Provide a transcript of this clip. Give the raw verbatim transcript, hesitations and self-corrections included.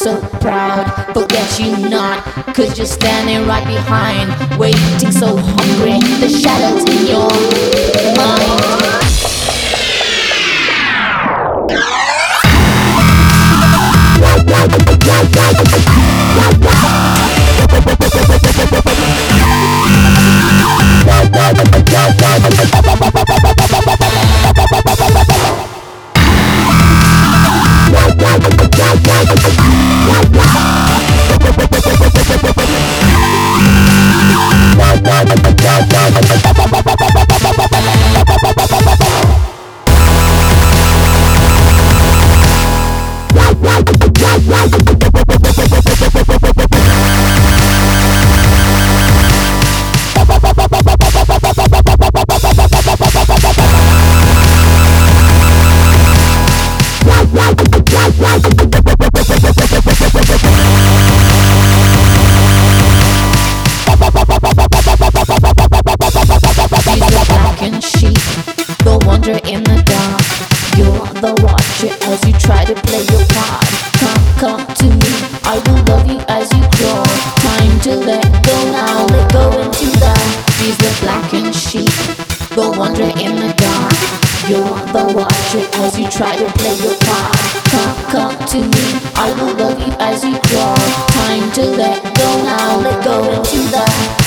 so proud. Forget you not, cause you're standing right behind, waiting so hungry, the shadows in your mind. Sheep, the wonder in the dark. You're the watcher as you try to play your part. Come, come to me, I will love you as you grow. Time to let go now, let go into the. He's the blackened sheep, the wonder in the dark. You're the watcher as you try to play your part. Come, come to me, I will love you as you grow. Time to let go now, let go into the.